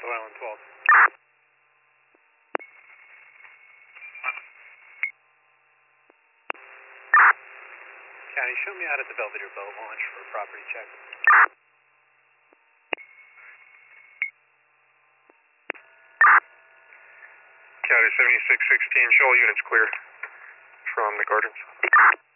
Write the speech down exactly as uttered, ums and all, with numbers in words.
North Island twelve. County, show me out at the Belvedere boat launch for a property check. County seventy-six sixteen, show all units clear from the gardens.